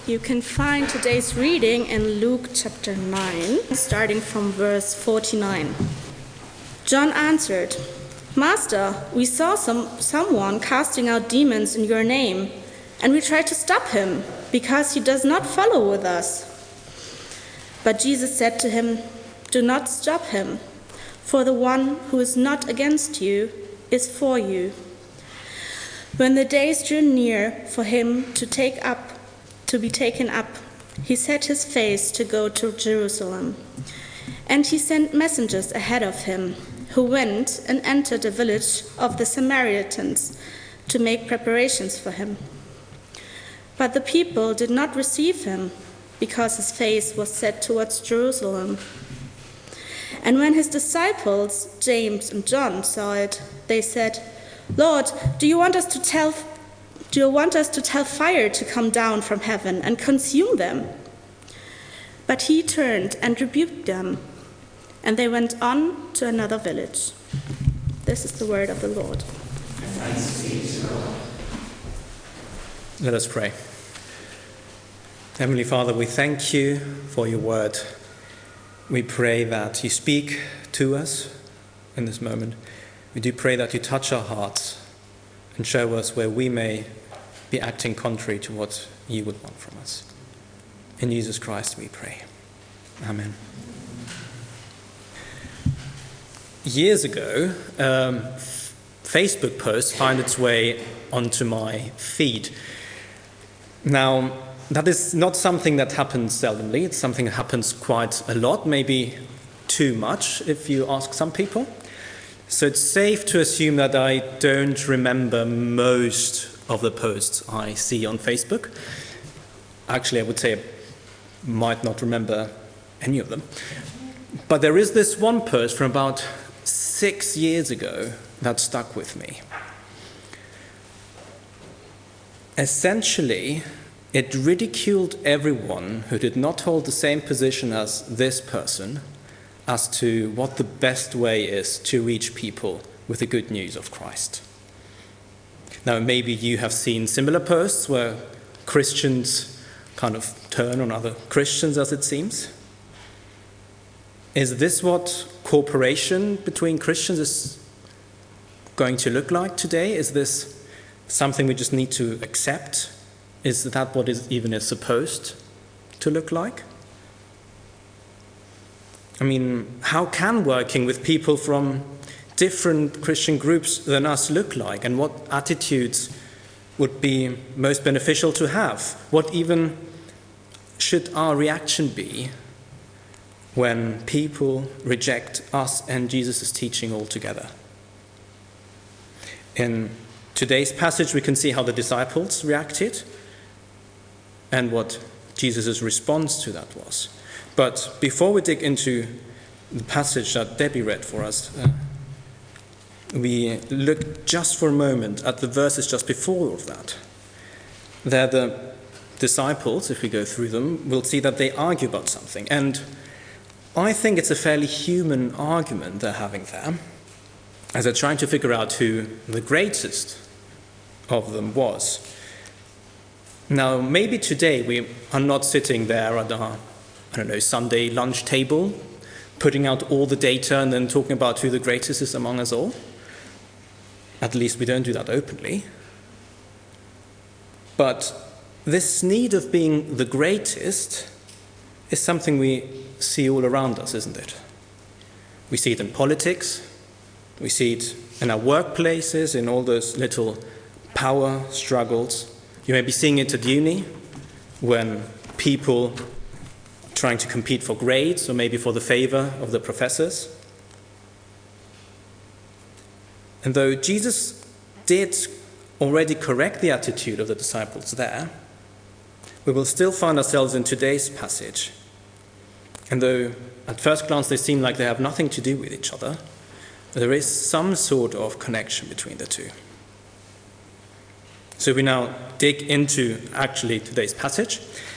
You can find today's reading in Luke chapter 9, starting from verse 49. John answered, "Master, we saw someone casting out demons in your name, and we tried to stop him, because he does not follow with us." But Jesus said to him, "Do not stop him, for the one who is not against you is for you." When the days drew near for him to be taken up, he set his face to go to Jerusalem. And he sent messengers ahead of him, who went and entered a village of the Samaritans to make preparations for him. But the people did not receive him, because his face was set towards Jerusalem. And when his disciples, James and John, saw it, they said, "Lord, do you want us to tell fire to come down from heaven and consume them?" But he turned and rebuked them, and they went on to another village. This is the word of the Lord. Let us pray. Heavenly Father, we thank you for your word. We pray that you speak to us in this moment. We do pray that you touch our hearts and show us where we may be acting contrary to what you would want from us. In Jesus Christ we pray. Amen. Years ago, Facebook post found its way onto my feed. Now, that is not something that happens seldomly. It's something that happens quite a lot, maybe too much if you ask some people. So it's safe to assume that I don't remember most of the posts I see on Facebook. Actually, I would say I might not remember any of them. But there is this one post from about 6 years ago that stuck with me. Essentially, it ridiculed everyone who did not hold the same position as this person as to what the best way is to reach people with the good news of Christ. Now, maybe you have seen similar posts where Christians kind of turn on other Christians, as it seems. Is this what cooperation between Christians is going to look like today? Is this something we just need to accept? Is that what it even is supposed to look like? I mean, how can working with people from different Christian groups than us look like? And what attitudes would be most beneficial to have? What even should our reaction be when people reject us and Jesus' teaching altogether? In today's passage, we can see how the disciples reacted and what Jesus' response to that was. But before we dig into the passage that Debbie read for us, we look just for a moment at the verses just before all of that. There the disciples, if we go through them, will see that they argue about something. And I think it's a fairly human argument they're having there, as they're trying to figure out who the greatest of them was. Now, maybe today we are not sitting there at our, Sunday lunch table, putting out all the data and then talking about who the greatest is among us all. At least we don't do that openly. But this need of being the greatest is something we see all around us, isn't it? We see it in politics, we see it in our workplaces, in all those little power struggles. You may be seeing it at uni, when people are trying to compete for grades or maybe for the favor of the professors. And though Jesus did already correct the attitude of the disciples there, we will still find ourselves in today's passage. And though at first glance they seem like they have nothing to do with each other, there is some sort of connection between the two. So we now dig into actually today's passage.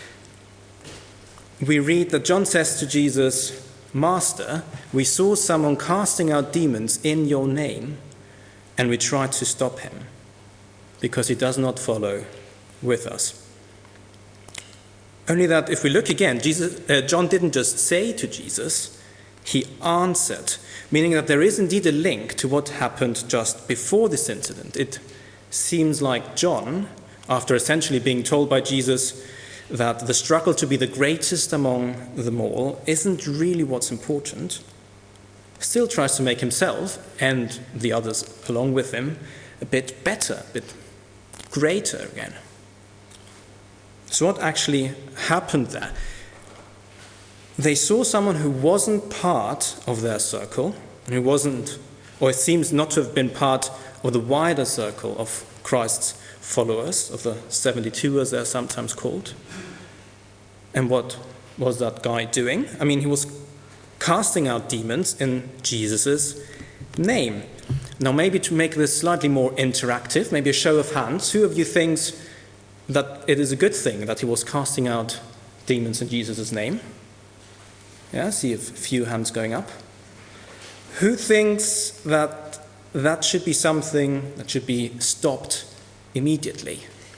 We read that John says to Jesus, "Master, we saw someone casting out demons in your name, and we tried to stop him because he does not follow with us." Only that if we look again, John didn't just say to Jesus, he answered, meaning that there is indeed a link to what happened just before this incident. It seems like John, after essentially being told by Jesus that the struggle to be the greatest among them all isn't really what's important, still tries to make himself and the others along with him a bit better, a bit greater again. So what actually happened there? They saw someone who wasn't part of their circle, who wasn't, or it seems not to have been part of the wider circle of Christ's followers, of the 72 as they're sometimes called. And what was that guy doing? I mean, he was casting out demons in Jesus' name. Now, maybe to make this slightly more interactive, maybe a show of hands, who of you thinks that it is a good thing that he was casting out demons in Jesus' name? Yeah, see a few hands going up. Who thinks that that should be something that should be stopped immediately?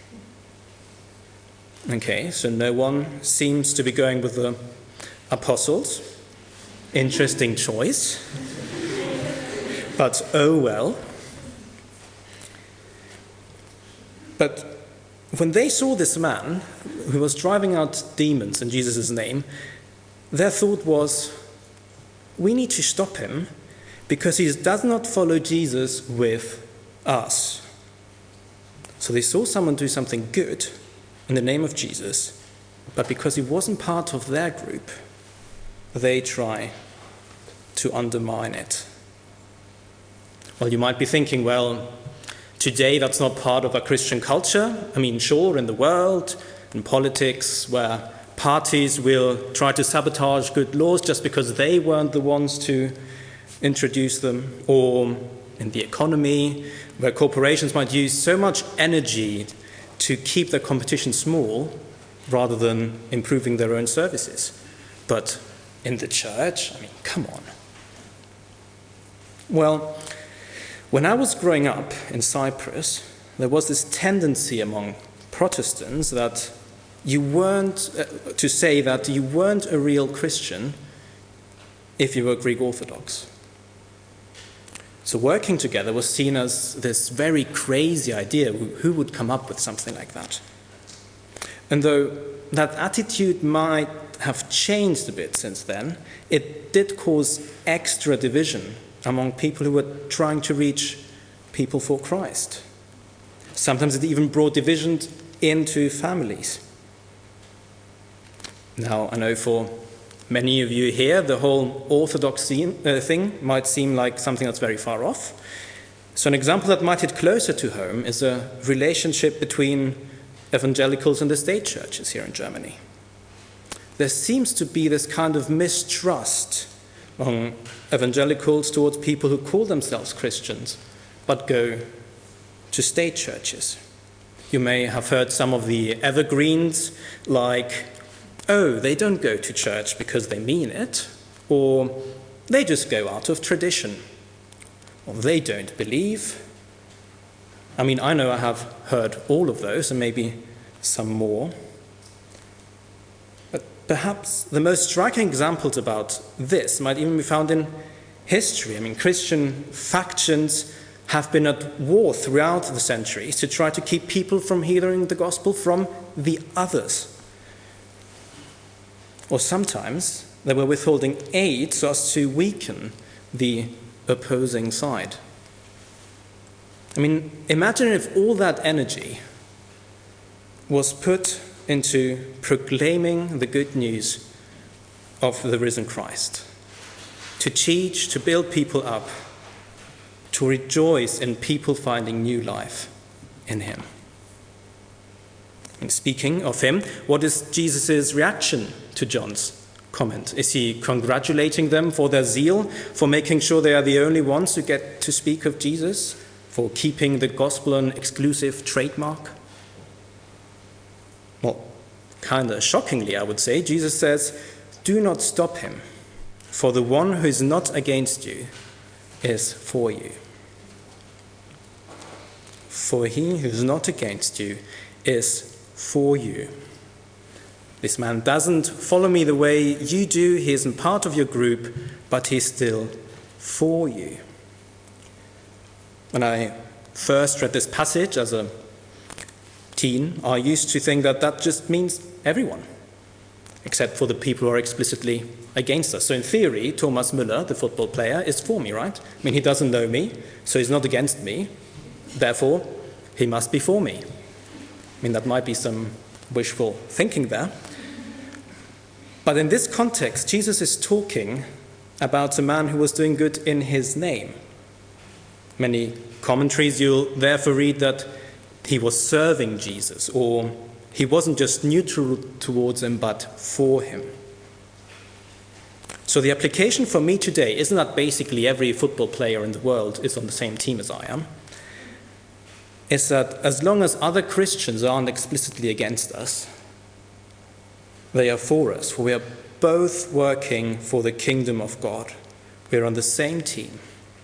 Okay, so no one seems to be going with the apostles. Interesting choice. But oh well. But when they saw this man who was driving out demons in Jesus' name, their thought was, we need to stop him because he does not follow Jesus with us. So they saw someone do something good in the name of Jesus, but because he wasn't part of their group, they try to undermine it. Well, you might be thinking, well, today that's not part of our Christian culture. I mean, sure, in the world, in politics, where parties will try to sabotage good laws just because they weren't the ones to introduce them, or in the economy, where corporations might use so much energy to keep their competition small rather than improving their own services. But in the church, I mean, come on. Well, when I was growing up in Cyprus, there was this tendency among Protestants that you weren't, to say that you weren't a real Christian if you were Greek Orthodox. So working together was seen as this very crazy idea. Who would come up with something like that? And though that attitude might have changed a bit since then, it did cause extra division among people who were trying to reach people for Christ. Sometimes it even brought division into families. Now, I know for many of you here, the whole Orthodox thing might seem like something that's very far off. So an example that might hit closer to home is a relationship between evangelicals and the state churches here in Germany. There seems to be this kind of mistrust among evangelicals towards people who call themselves Christians but go to state churches. You may have heard some of the evergreens like, oh, they don't go to church because they mean it, or they just go out of tradition, or they don't believe. I mean, I know I have heard all of those, and maybe some more. But perhaps the most striking examples about this might even be found in history. I mean, Christian factions have been at war throughout the centuries to try to keep people from hearing the gospel from the others. Or sometimes they were withholding aid so as to weaken the opposing side. I mean, imagine if all that energy was put into proclaiming the good news of the risen Christ, to teach, to build people up, to rejoice in people finding new life in him. And speaking of him, what is Jesus' reaction to John's comment? Is he congratulating them for their zeal, for making sure they are the only ones who get to speak of Jesus, for keeping the gospel an exclusive trademark? Well, kind of shockingly, I would say, Jesus says, do not stop him, for the one who is not against you is for you. For he who is not against you is for you. This man doesn't follow me the way you do. He isn't part of your group, but he's still for you. When I first read this passage as a teen, I used to think that that just means everyone, except for the people who are explicitly against us. So in theory, Thomas Müller, the football player, is for me, right? I mean, he doesn't know me, so he's not against me. Therefore, he must be for me. I mean, that might be some wishful thinking there. But in this context, Jesus is talking about a man who was doing good in his name. Many commentaries you'll therefore read that he was serving Jesus, or he wasn't just neutral towards him, but for him. So the application for me today isn't that basically every football player in the world is on the same team as I am. It's that as long as other Christians aren't explicitly against us, they are for us, for we are both working for the kingdom of God. We're on the same team.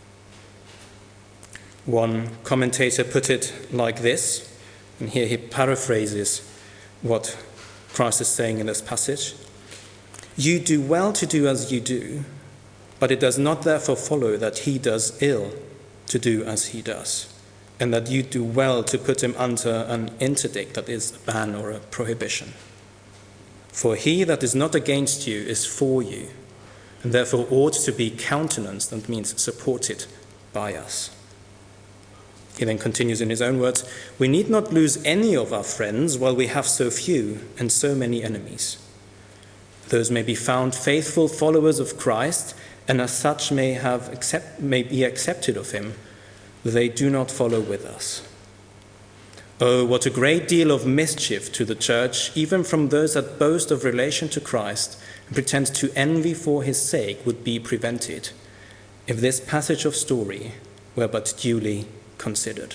One commentator put it like this, and here he paraphrases what Christ is saying in this passage. You do well to do as you do, but it does not therefore follow that he does ill to do as he does, and that you do well to put him under an interdict, that is, a ban or a prohibition. For he that is not against you is for you, and therefore ought to be countenanced, that means supported by us. He then continues in his own words, we need not lose any of our friends while we have so few and so many enemies. Those may be found faithful followers of Christ, and as such may be accepted of him, though they do not follow with us. Oh, what a great deal of mischief to the church, even from those that boast of relation to Christ and pretend to envy for his sake, would be prevented if this passage of story were but duly considered.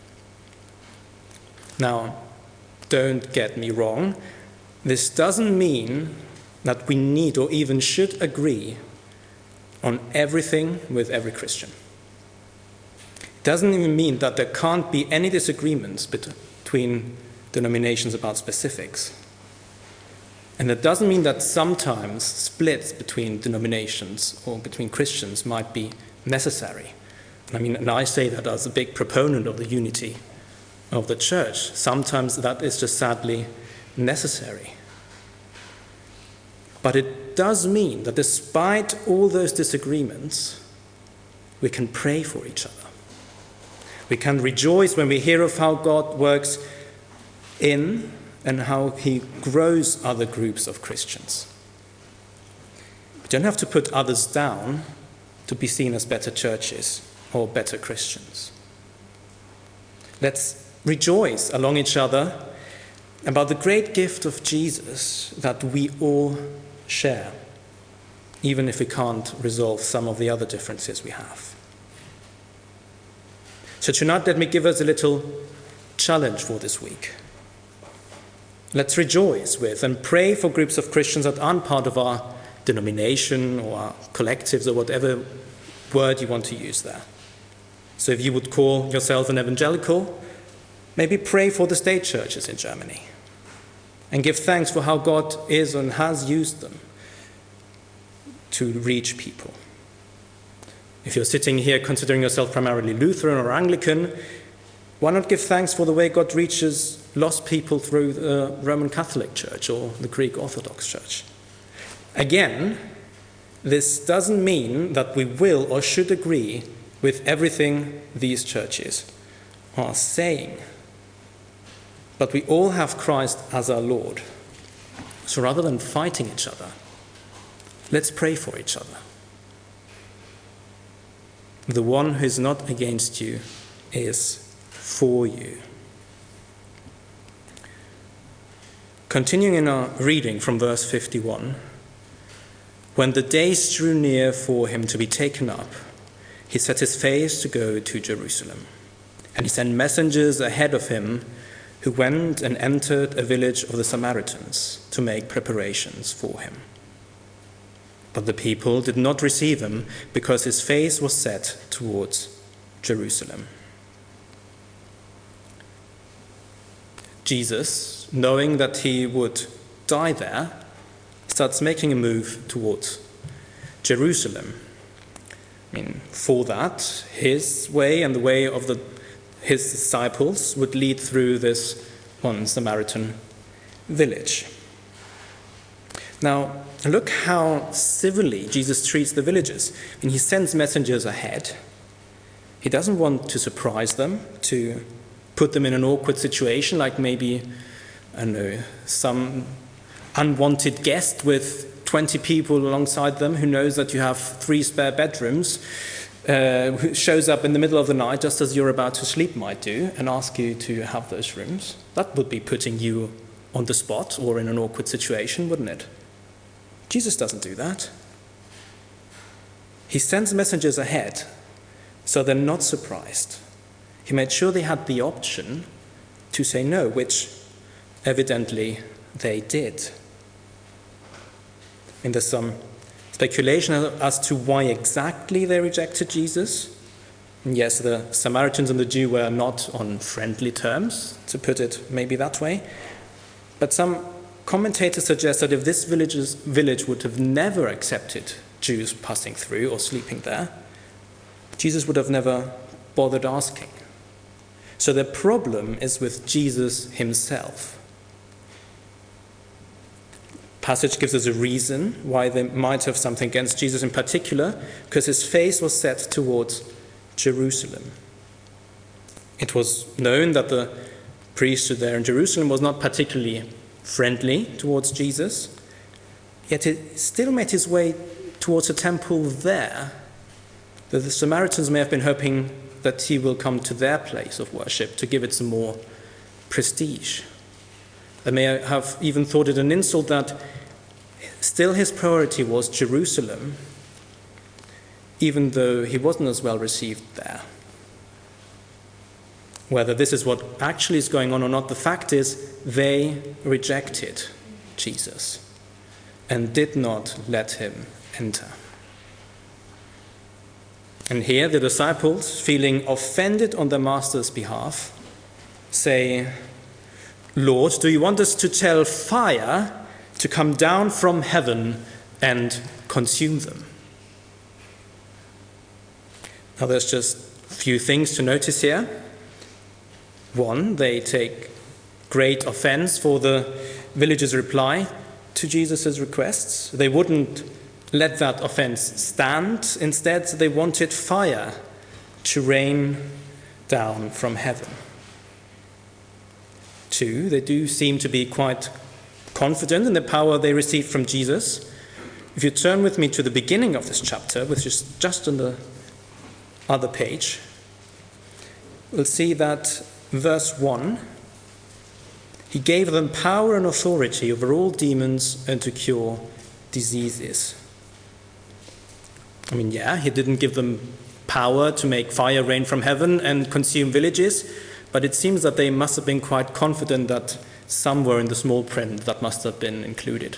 Now, don't get me wrong. This doesn't mean that we need or even should agree on everything with every Christian. It doesn't even mean that there can't be any disagreements between denominations about specifics. And it doesn't mean that sometimes splits between denominations or between Christians might be necessary. And I say that as a big proponent of the unity of the church. Sometimes that is just sadly necessary. But it does mean that despite all those disagreements, we can pray for each other. We can rejoice when we hear of how God works in and how he grows other groups of Christians. We don't have to put others down to be seen as better churches or better Christians. Let's rejoice along each other about the great gift of Jesus that we all share, even if we can't resolve some of the other differences we have. So tonight, let me give us a little challenge for this week. Let's rejoice with and pray for groups of Christians that aren't part of our denomination or our collectives or whatever word you want to use there. So if you would call yourself an evangelical, maybe pray for the state churches in Germany and give thanks for how God is and has used them to reach people. If you're sitting here considering yourself primarily Lutheran or Anglican, why not give thanks for the way God reaches lost people through the Roman Catholic Church or the Greek Orthodox Church? Again, this doesn't mean that we will or should agree with everything these churches are saying. But we all have Christ as our Lord. So rather than fighting each other, let's pray for each other. The one who is not against you is for you. Continuing in our reading from verse 51, when the days drew near for him to be taken up, he set his face to go to Jerusalem. And he sent messengers ahead of him who went and entered a village of the Samaritans to make preparations for him. But the people did not receive him because his face was set towards Jerusalem. Jesus, knowing that he would die there, starts making a move towards Jerusalem. I mean, for that, his way and the way of his disciples would lead through this one Samaritan village. Now, look how civilly Jesus treats the villagers. I mean, he sends messengers ahead. He doesn't want to surprise them, to put them in an awkward situation, like maybe, I don't know, some unwanted guest with 20 people alongside them who knows that you have 3 spare bedrooms, who shows up in the middle of the night just as you're about to sleep might do and ask you to have those rooms. That would be putting you on the spot or in an awkward situation, wouldn't it? Jesus doesn't do that. He sends messengers ahead so they're not surprised. He made sure they had the option to say no, which evidently they did. And there's some speculation as to why exactly they rejected Jesus. And yes, the Samaritans and the Jew were not on friendly terms, to put it maybe that way. But some commentators suggest that if this village would have never accepted Jews passing through or sleeping there, Jesus would have never bothered asking. So the problem is with Jesus himself. Passage gives us a reason why they might have something against Jesus in particular, because his face was set towards Jerusalem. It was known that the priesthood there in Jerusalem was not particularly friendly towards Jesus, yet it still made his way towards a temple there, that the Samaritans may have been hoping that he will come to their place of worship to give it some more prestige. They may have even thought it an insult that still his priority was Jerusalem, even though he wasn't as well received there. Whether this is what actually is going on or not, the fact is they rejected Jesus and did not let him enter. And here the disciples, feeling offended on their master's behalf, say, "Lord, do you want us to tell fire to come down from heaven and consume them?" Now there's just a few things to notice here. One, they take great offense for the villagers' reply to Jesus' requests. They wouldn't let that offense stand. Instead, they wanted fire to rain down from heaven. Two, they do seem to be quite confident in the power they received from Jesus. If you turn with me to the beginning of this chapter, which is just on the other page, we'll see that verse 1, he gave them power and authority over all demons and to cure diseases. I mean, yeah, he didn't give them power to make fire rain from heaven and consume villages, but it seems that they must have been quite confident that somewhere in the small print that must have been included.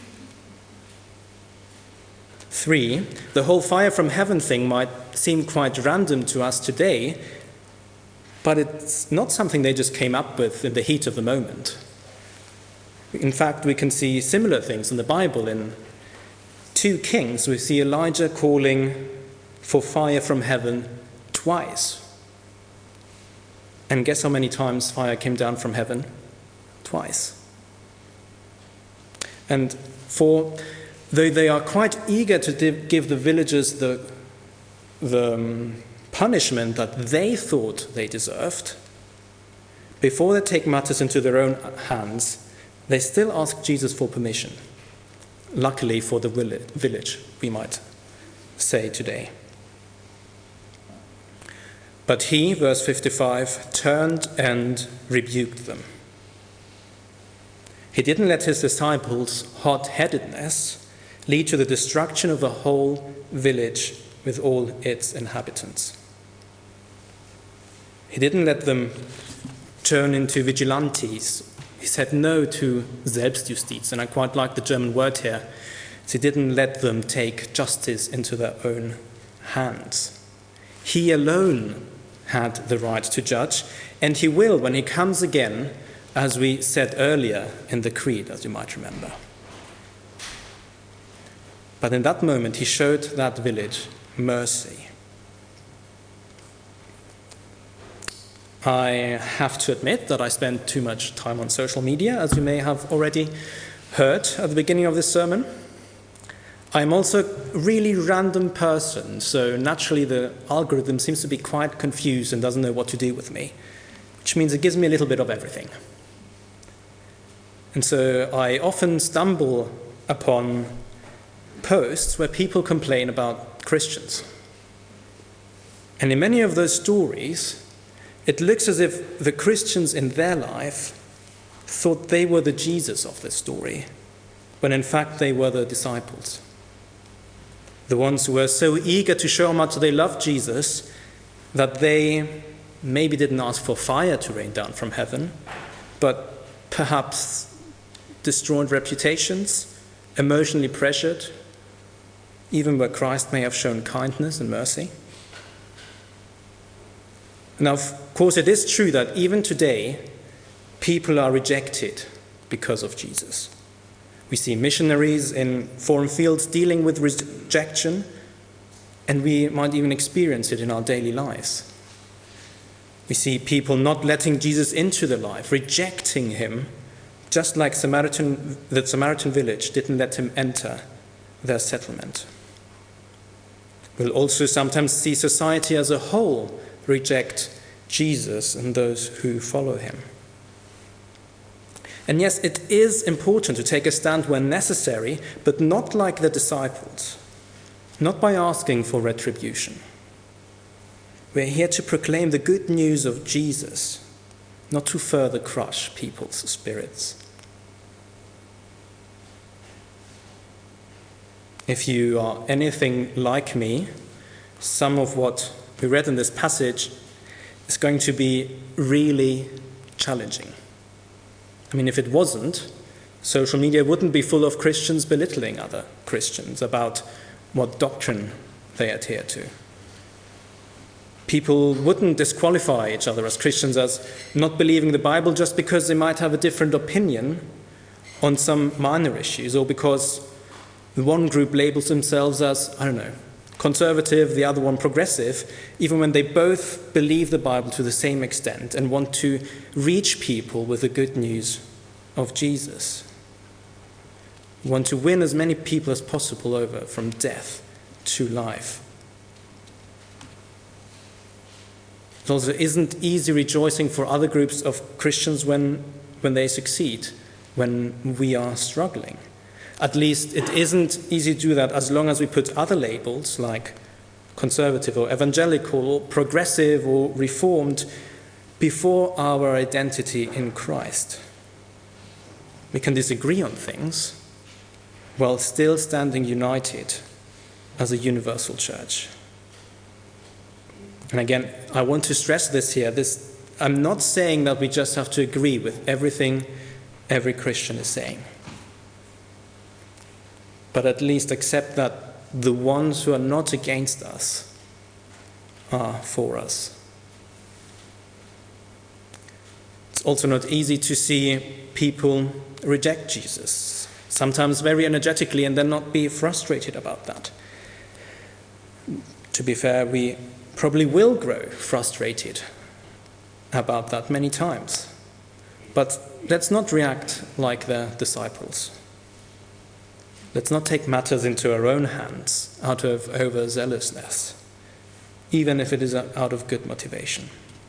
3, the whole fire from heaven thing might seem quite random to us today, but it's not something they just came up with in the heat of the moment. In fact, we can see similar things in the Bible. In 2 Kings, we see Elijah calling for fire from heaven twice. And guess how many times fire came down from heaven? Twice. And though they are quite eager to give the villagers the punishment that they thought they deserved, before they take matters into their own hands, they still ask Jesus for permission. Luckily for the village, we might say today. But he, verse 55, turned and rebuked them. He didn't let his disciples' hot-headedness lead to the destruction of the whole village with all its inhabitants. He didn't let them turn into vigilantes. He said no to Selbstjustiz, and I quite like the German word here. So he didn't let them take justice into their own hands. He alone had the right to judge, and he will when he comes again as we said earlier in the Creed, as you might remember. But in that moment, he showed that village mercy. I have to admit that I spend too much time on social media, as you may have already heard at the beginning of this sermon. I'm also a really random person, so naturally the algorithm seems to be quite confused and doesn't know what to do with me, which means it gives me a little bit of everything. And so I often stumble upon posts where people complain about Christians. And in many of those stories, it looks as if the Christians in their life thought they were the Jesus of the story, when in fact they were the disciples. The ones who were so eager to show how much they loved Jesus that they maybe didn't ask for fire to rain down from heaven, but perhaps destroyed reputations, emotionally pressured, even where Christ may have shown kindness and mercy. Now, of course, it is true that even today, people are rejected because of Jesus. We see missionaries in foreign fields dealing with rejection, and we might even experience it in our daily lives. We see people not letting Jesus into their life, rejecting him, just like the Samaritan village didn't let him enter their settlement. We'll also sometimes see society as a whole reject Jesus and those who follow him. And yes, it is important to take a stand when necessary, but not like the disciples, not by asking for retribution. We're here to proclaim the good news of Jesus, not to further crush people's spirits. If you are anything like me, some of what we read in this passage is going to be really challenging. I mean, if it wasn't, social media wouldn't be full of Christians belittling other Christians about what doctrine they adhere to. People wouldn't disqualify each other as Christians as not believing the Bible just because they might have a different opinion on some minor issues, or because the one group labels themselves as, conservative, the other one progressive, even when they both believe the Bible to the same extent and want to reach people with the good news of Jesus. Want to win as many people as possible over from death to life. It also isn't easy rejoicing for other groups of Christians when they succeed, when we are struggling. At least it isn't easy to do that as long as we put other labels like conservative or evangelical or progressive or reformed before our identity in Christ. We can disagree on things while still standing united as a universal church. And again, I want to stress this here. I'm not saying that we just have to agree with everything every Christian is saying, but at least accept that the ones who are not against us are for us. It's also not easy to see people reject Jesus, sometimes very energetically, and then not be frustrated about that. To be fair, we probably will grow frustrated about that many times. But let's not react like the disciples. Let's not take matters into our own hands out of overzealousness, even if it is out of good motivation.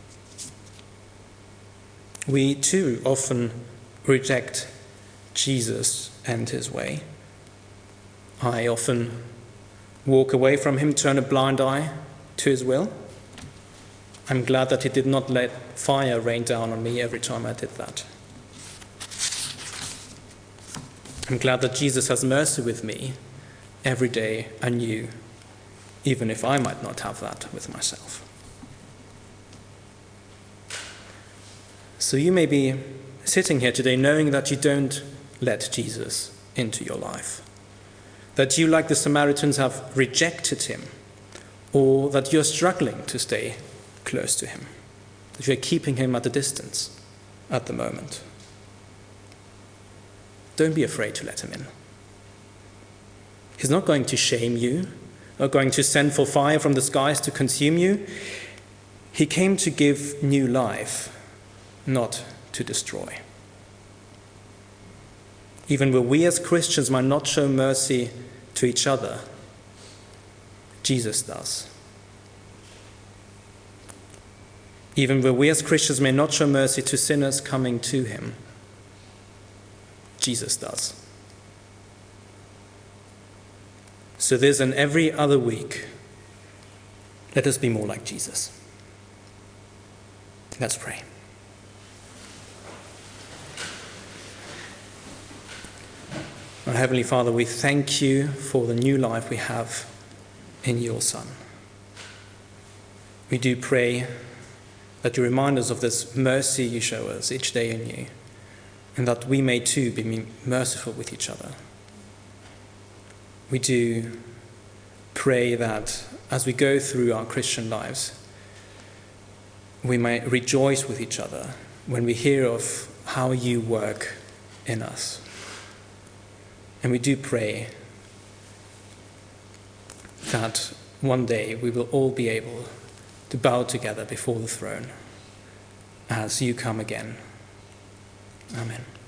We too often reject Jesus and his way. I often walk away from him, turn a blind eye to his will. I'm glad that he did not let fire rain down on me every time I did that. I'm glad that Jesus has mercy with me every day anew, even if I might not have that with myself. So you may be sitting here today knowing that you don't let Jesus into your life, that you, like the Samaritans, have rejected him, or that you're struggling to stay close to him, that you're keeping him at a distance at the moment. don't be afraid to let him in. He's not going to shame you, not going to send for fire from the skies to consume you. He came to give new life, not to destroy. Even though we as Christians might not show mercy to each other, Jesus does. Even though we as Christians may not show mercy to sinners coming to him, Jesus does. So this and every other week, let us be more like Jesus. Let's pray. Our Heavenly Father, we thank you for the new life we have in your Son. We do pray that you remind us of this mercy you show us each day anew, and that we may too be merciful with each other. We do pray that as we go through our Christian lives, we may rejoice with each other when we hear of how you work in us. And we do pray that one day we will all be able to bow together before the throne as you come again. Amen.